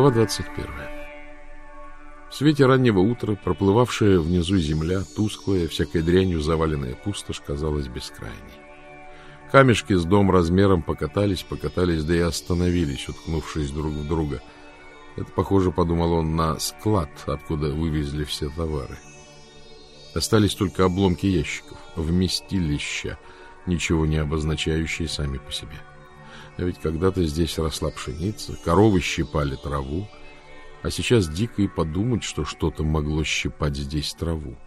Глава 21. В свете раннего утра проплывавшая внизу земля, тусклая, всякой дрянью заваленная пустошь, казалась бескрайней. Камешки с дом размером покатались, да и остановились, уткнувшись друг в друга. Это похоже, подумал он, на склад, откуда вывезли все товары. Остались только обломки ящиков, вместилища, ничего не обозначающие сами по себе. А ведь когда-то здесь росла пшеница, коровы щипали траву, а сейчас дико и подумать, что что-то могло щипать здесь траву.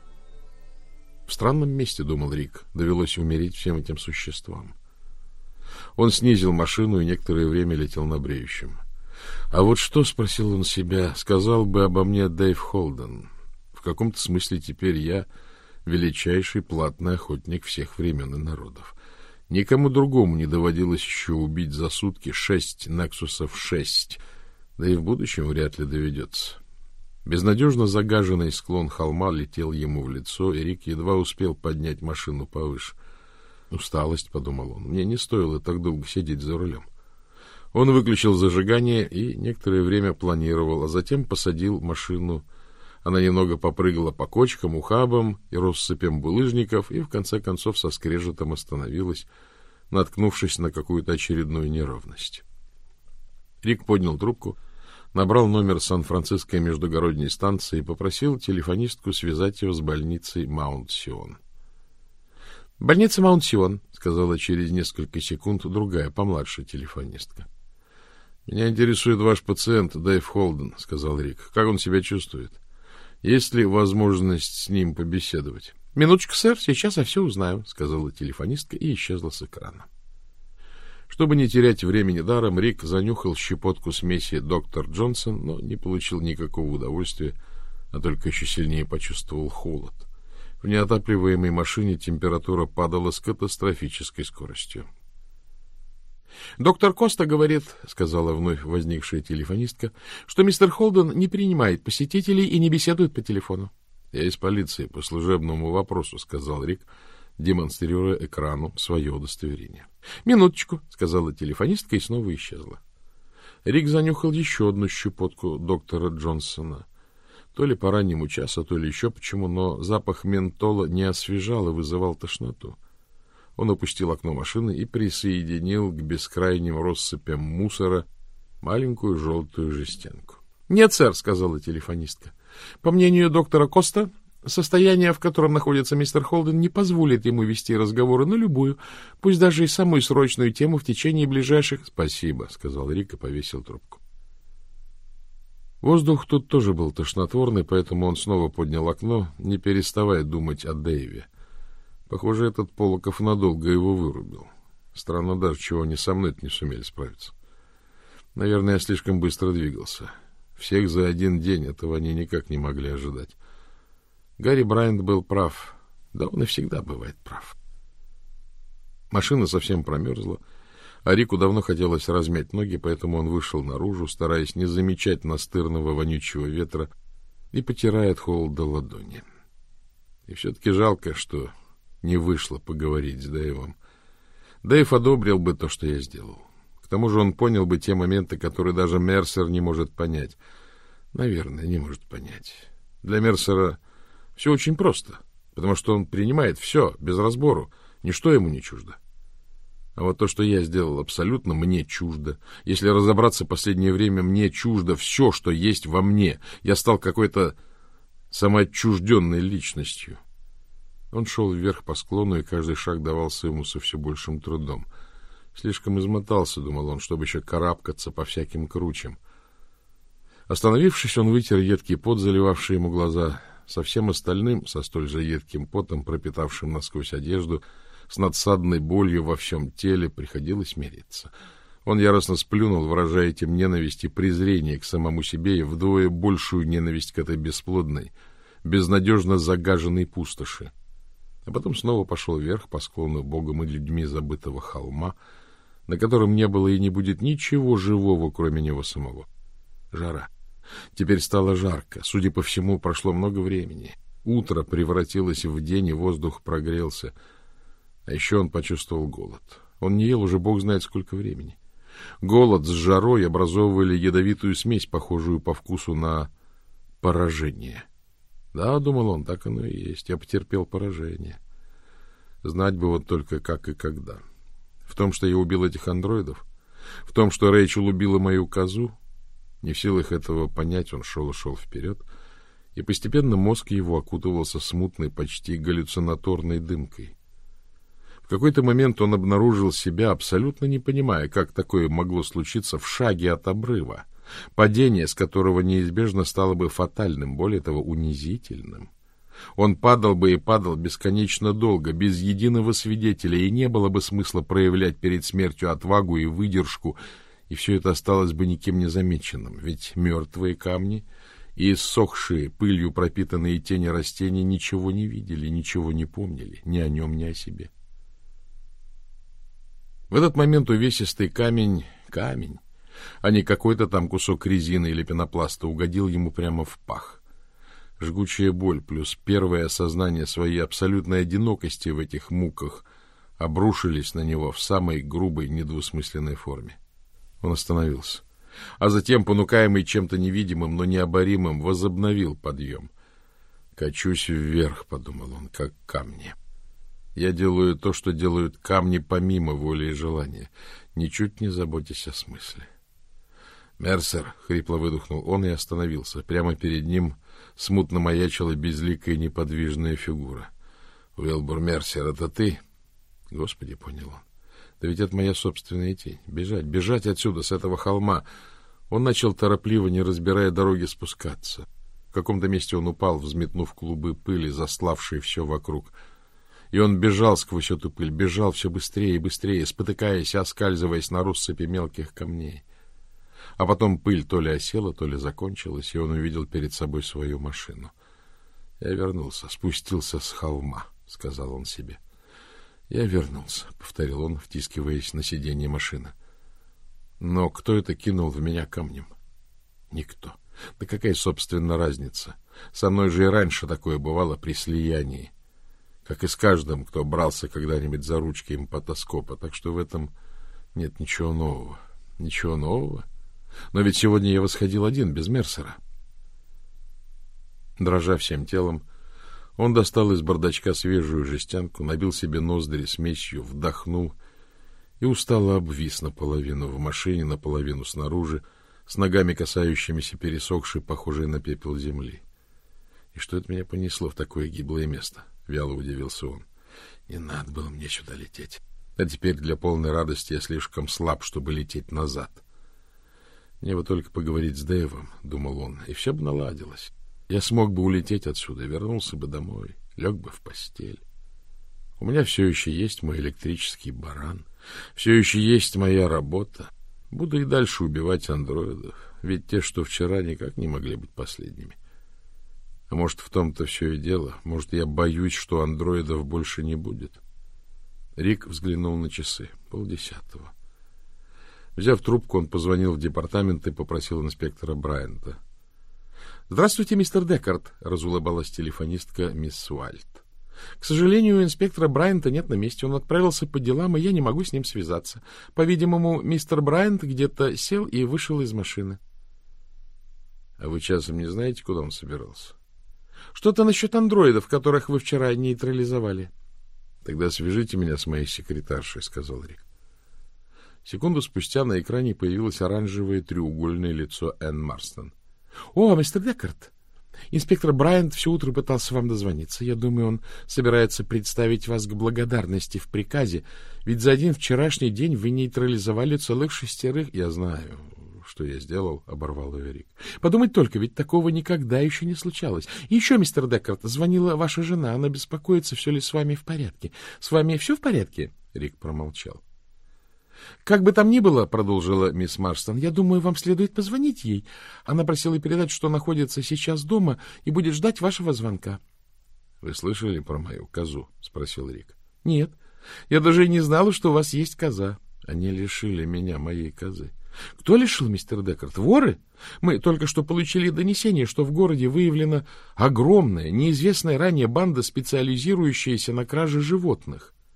В странном месте, думал Рик, довелось умереть всем этим существам. Он снизил машину и некоторое время летел на бреющем. А вот что, спросил он себя, сказал бы обо мне Дэйв Холден? В каком-то смысле теперь я величайший платный охотник всех времен и народов. Никому другому не доводилось еще убить за сутки 6 Нексусов 6, да и в будущем вряд ли доведется. Безнадежно загаженный склон холма летел ему в лицо, и Рик едва успел поднять машину повыше. Усталость, подумал он, мне не стоило так долго сидеть за рулем. Он выключил зажигание и некоторое время планировал, а затем посадил машину. Она немного попрыгала по кочкам, ухабам и россыпям булыжников и, в конце концов, со скрежетом остановилась, наткнувшись на какую-то очередную неровность. Рик поднял трубку, набрал номер Сан-Франциско междугородней станции и попросил телефонистку связать его с больницей Маунт-Сион. — Больница Маунт-Сион, — сказала через несколько секунд другая, помладшая телефонистка. — Меня интересует ваш пациент Дэйв Холден, — сказал Рик. — Как он себя чувствует? Есть ли возможность с ним побеседовать? — Минуточку, сэр, сейчас я все узнаю, — сказала телефонистка и исчезла с экрана. Чтобы не терять времени даром, Рик занюхал щепотку смеси доктор Джонсон, но не получил никакого удовольствия, а только еще сильнее почувствовал холод. В неотапливаемой машине температура падала с катастрофической скоростью. — Доктор Коста говорит, — сказала вновь возникшая телефонистка, — что мистер Холден не принимает посетителей и не беседует по телефону. — Я из полиции по служебному вопросу, — сказал Рик, демонстрируя экрану свое удостоверение. — Минуточку, — сказала телефонистка и снова исчезла. Рик занюхал еще одну щепотку доктора Джонсона. То ли по раннему часу, то ли еще почему, но запах ментола не освежал и вызывал тошноту. Он опустил окно машины и присоединил к бескрайним россыпям мусора маленькую желтую жестянку. — Нет, сэр, — сказала телефонистка. — По мнению доктора Коста, состояние, в котором находится мистер Холден, не позволит ему вести разговоры на любую, пусть даже и самую срочную тему в течение ближайших... — Спасибо, — сказал Рик и повесил трубку. Воздух тут тоже был тошнотворный, поэтому он снова поднял окно, не переставая думать о Дэйве. Похоже, этот Полоков надолго его вырубил. Странно даже, чего они со мной не сумели справиться. Наверное, я слишком быстро двигался. Всех за один день, этого они никак не могли ожидать. Гарри Брайант был прав. Да он и всегда бывает прав. Машина совсем промерзла, а Рику давно хотелось размять ноги, поэтому он вышел наружу, стараясь не замечать настырного вонючего ветра и потирая от холода ладони. И все-таки жалко, что не вышло поговорить с Дэйвом. Дэйв одобрил бы то, что я сделал. К тому же он понял бы те моменты, которые даже Мерсер не может понять. Наверное, не может понять. Для Мерсера все очень просто, потому что он принимает все без разбору, ничто ему не чуждо. А вот то, что я сделал, абсолютно мне чуждо. Если разобраться, последнее время мне чуждо все, что есть во мне. Я стал какой-то самоотчужденной личностью. Он шел вверх по склону, и каждый шаг давался ему со все большим трудом. Слишком измотался, думал он, чтобы еще карабкаться по всяким кручам. Остановившись, он вытер едкий пот, заливавший ему глаза. Со всем остальным, со столь же едким потом, пропитавшим насквозь одежду, с надсадной болью во всем теле, приходилось мириться. Он яростно сплюнул, выражая этим ненависть и презрение к самому себе и вдвое большую ненависть к этой бесплодной, безнадежно загаженной пустоши. А потом снова пошел вверх по склону богом и людьми забытого холма, на котором не было и не будет ничего живого, кроме него самого. Жара. Теперь стало жарко. Судя по всему, прошло много времени. Утро превратилось в день, и воздух прогрелся. А еще он почувствовал голод. Он не ел уже бог знает сколько времени. Голод с жарой образовывали ядовитую смесь, похожую по вкусу на поражение. Да, думал он, так оно и есть. Я потерпел поражение. Знать бы вот только как и когда. В том, что я убил этих андроидов, в том, что Рэйчел убила мою козу, не в силах этого понять, он шел и шел вперед, и постепенно мозг его окутывался смутной, почти галлюцинаторной дымкой. В какой-то момент он обнаружил себя, абсолютно не понимая, как такое могло случиться в шаге от обрыва, падение, с которого неизбежно стало бы фатальным, более того, унизительным. Он падал бы и падал бесконечно долго, без единого свидетеля, и не было бы смысла проявлять перед смертью отвагу и выдержку, и все это осталось бы никем не замеченным, ведь мертвые камни и иссохшие, пылью пропитанные тени растений ничего не видели, ничего не помнили, ни о нем, ни о себе. В этот момент увесистый камень, а не какой-то там кусок резины или пенопласта, угодил ему прямо в пах. Жгучая боль плюс первое осознание своей абсолютной одинокости в этих муках обрушились на него в самой грубой, недвусмысленной форме. Он остановился, а затем, понукаемый чем-то невидимым, но необоримым, возобновил подъем. «Качусь вверх», — подумал он, — «как камни. Я делаю то, что делают камни помимо воли и желания, ничуть не заботясь о смысле». «Мерсер», — хрипло выдохнул он и остановился. Прямо перед ним смутно маячила безликая неподвижная фигура. «Уилбур Мерсер, это ты?» «Господи», — понял он, — «да ведь это моя собственная тень. Бежать отсюда, с этого холма». Он начал торопливо, не разбирая дороги, спускаться. В каком-то месте он упал, взметнув клубы пыли, заславшие все вокруг. И он бежал сквозь эту пыль, бежал все быстрее и быстрее, спотыкаясь, оскальзываясь на россыпи мелких камней. А потом пыль то ли осела, то ли закончилась, и он увидел перед собой свою машину. «Я вернулся, спустился с холма», — сказал он себе. «Я вернулся», — повторил он, втискиваясь на сиденье машины. «Но кто это кинул в меня камнем?» «Никто. Да какая, собственно, разница? Со мной же и раньше такое бывало при слиянии. Как и с каждым, кто брался когда-нибудь за ручки импотоскопа. Так что в этом нет ничего нового. Ничего нового? Но ведь сегодня я восходил один, без Мерсера». Дрожа всем телом, он достал из бардачка свежую жестянку, набил себе ноздри смесью, вдохнул и устало обвис наполовину в машине, наполовину снаружи, с ногами, касающимися пересохшей, похожей на пепел земли. «И что это меня понесло в такое гиблое место?» — вяло удивился он. «Не надо было мне сюда лететь. А теперь для полной радости я слишком слаб, чтобы лететь назад. Мне бы только поговорить с Дэйвом», — думал он, — «и все бы наладилось. Я смог бы улететь отсюда, вернулся бы домой, лег бы в постель. У меня все еще есть мой электрический баран, все еще есть моя работа. Буду и дальше убивать андроидов, ведь те, что вчера, никак не могли быть последними. А может, в том-то все и дело. Может, я боюсь, что андроидов больше не будет». Рик взглянул на часы. 9:30. Взяв трубку, он позвонил в департамент и попросил инспектора Брайанта. «Здравствуйте, мистер Деккард», — разулыбалась телефонистка мисс Уайльд. «К сожалению, у инспектора Брайанта нет на месте. Он отправился по делам, и я не могу с ним связаться. По-видимому, мистер Брайант где-то сел и вышел из машины». «А вы часом не знаете, куда он собирался?» «Что-то насчет андроидов, которых вы вчера нейтрализовали». «Тогда свяжите меня с моей секретаршей», — сказал Рик. Секунду спустя на экране появилось оранжевое треугольное лицо Энн Марстон. «О, мистер Деккард, инспектор Брайант все утро пытался вам дозвониться. Я думаю, он собирается представить вас к благодарности в приказе, ведь за один вчерашний день вы нейтрализовали целых 6. «Я знаю, что я сделал», — оборвал ее Рик. «Подумать только, ведь такого никогда еще не случалось. И еще, мистер Деккард, звонила ваша жена. Она беспокоится, все ли с вами в порядке. С вами все в порядке?» Рик промолчал. «Как бы там ни было, — продолжила мисс Марстон, — я думаю, вам следует позвонить ей. Она просила передать, что находится сейчас дома и будет ждать вашего звонка». «Вы слышали про мою козу?» — спросил Рик. «Нет, я даже и не знала, что у вас есть коза». «Они лишили меня моей козы». «Кто лишил, мистер Деккард? Воры? Мы только что получили донесение, что в городе выявлена огромная, неизвестная ранее банда, специализирующаяся на краже животных.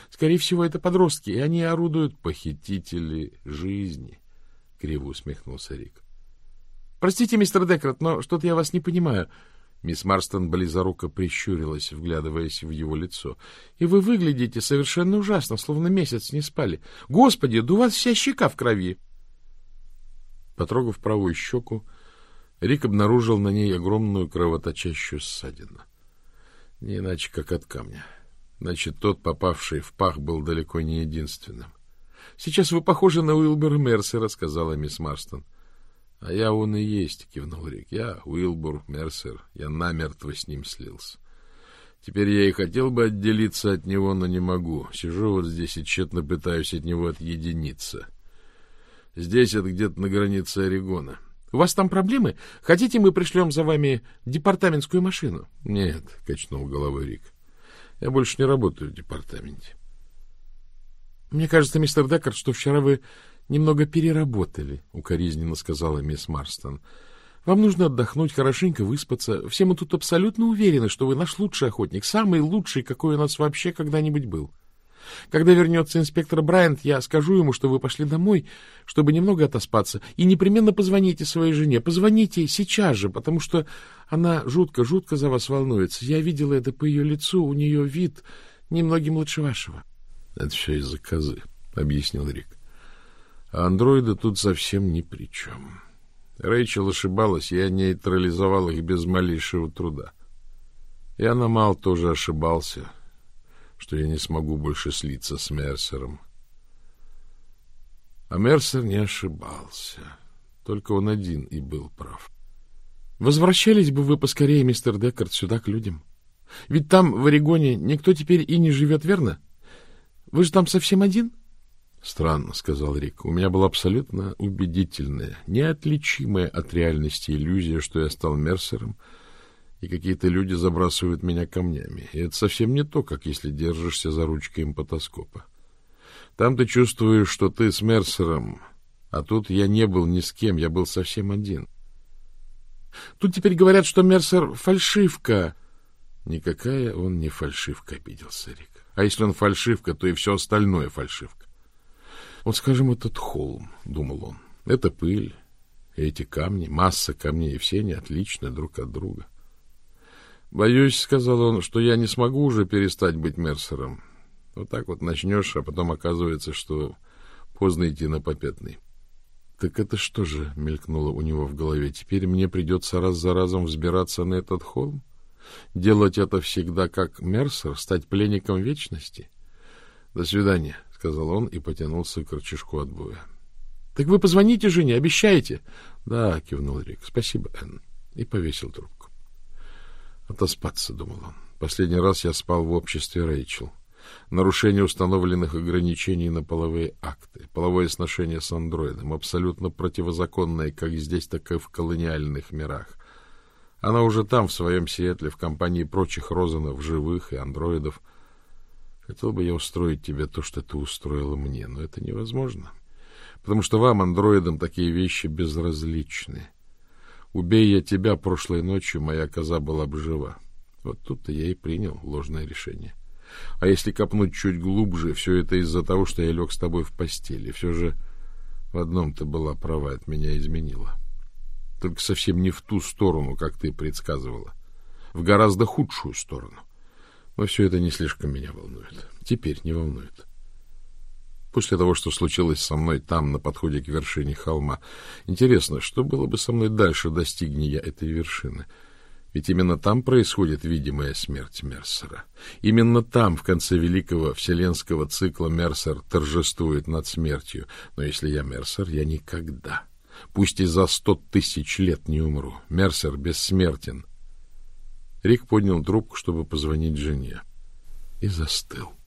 Скорее всего, это подростки, и они орудуют похитители жизни, — криво усмехнулся Рик. — Простите, мистер Декарт, но что-то я вас не понимаю. Мисс Марстон близоруко прищурилась, вглядываясь в его лицо. — И вы выглядите совершенно ужасно, словно месяц не спали. Господи, да у вас вся щека в крови! Потрогав правую щеку, Рик обнаружил на ней огромную кровоточащую ссадину. Не иначе, как от камня. Значит, тот, попавший в пах, был далеко не единственным. — Сейчас вы похожи на Уилбура Мерсера, — сказала мисс Марстон. — А я он и есть, — кивнул Рик. — Я Уилбур Мерсер. Я намертво с ним слился. Теперь я и хотел бы отделиться от него, но не могу. Сижу вот здесь и тщетно пытаюсь от него отъединиться. Здесь это где-то на границе Орегона. — У вас там проблемы? Хотите, мы пришлем за вами департаментскую машину? — Нет, — качнул головой Рик. — Я больше не работаю в департаменте. — Мне кажется, мистер Декарт, что вчера вы немного переработали, — укоризненно сказала мисс Марстон. — Вам нужно отдохнуть, хорошенько выспаться. Все мы тут абсолютно уверены, что вы наш лучший охотник, самый лучший, какой у нас вообще когда-нибудь был. Когда вернется инспектор Брайант, я скажу ему, что вы пошли домой, чтобы немного отоспаться, и непременно позвоните своей жене. Позвоните сейчас же, потому что она жутко-жутко за вас волнуется. Я видела это по ее лицу, у нее вид немногим лучше вашего. — Это все из-за козы, — объяснил Рик. — А андроиды тут совсем ни при чем. Рэйчел ошибалась, я нейтрализовал их без малейшего труда. И Аномал тоже ошибался, что я не смогу больше слиться с Мерсером. А Мерсер не ошибался. Только он один и был прав. — Возвращались бы вы поскорее, мистер Декарт, сюда к людям. Ведь там, в Орегоне, никто теперь и не живет, верно? Вы же там совсем один? — Странно, — сказал Рик. — У меня была абсолютно убедительная, неотличимая от реальности иллюзия, что я стал Мерсером, и какие-то люди забрасывают меня камнями. И это совсем не то, как если держишься за ручкой импотоскопа. Там ты чувствуешь, что ты с Мерсером, а тут я не был ни с кем, я был совсем один. Тут теперь говорят, что Мерсер — фальшивка. Никакая он не фальшивка, обиделся Рик. А если он фальшивка, то и все остальное фальшивка. Вот, скажем, этот холм, думал он, это пыль, эти камни, масса камней, и все они отличны друг от друга. Боюсь, — сказал он, — что я не смогу уже перестать быть Мерсером. Вот так вот начнешь, а потом оказывается, что поздно идти на попятный. Так это что же, — мелькнуло у него в голове, — теперь мне придется раз за разом взбираться на этот холм? Делать это всегда как Мерсер, стать пленником вечности? До свидания, — сказал он и потянулся к рычажку отбоя. — Так вы позвоните жене, обещаете? — Да, — кивнул Рик, — спасибо, Энн. И повесил трубку. Отоспаться, — думал он. Последний раз я спал в обществе Рэйчел. Нарушение установленных ограничений на половые акты, половое сношение с андроидом, абсолютно противозаконное как здесь, так и в колониальных мирах. Она уже там, в своем Сиэтле, в компании прочих Розенов, живых и андроидов. Хотел бы я устроить тебе то, что ты устроила мне, но это невозможно, потому что вам, андроидам, такие вещи безразличны. Убей я тебя прошлой ночью, моя коза была бы жива. Вот тут-то я и принял ложное решение. А если копнуть чуть глубже, все это из-за того, что я лег с тобой в постели. Все же в одном ты была права, от меня изменила. Только совсем не в ту сторону, как ты предсказывала. В гораздо худшую сторону. Но все это не слишком меня волнует. Теперь не волнует. После того, что случилось со мной там, на подходе к вершине холма, интересно, что было бы со мной дальше, достигни я этой вершины? Ведь именно там происходит видимая смерть Мерсера. Именно там, в конце великого вселенского цикла, Мерсер торжествует над смертью. Но если я Мерсер, я никогда, пусть и за 100 000 лет, не умру. Мерсер бессмертен. Рик поднял трубку, чтобы позвонить жене, и застыл.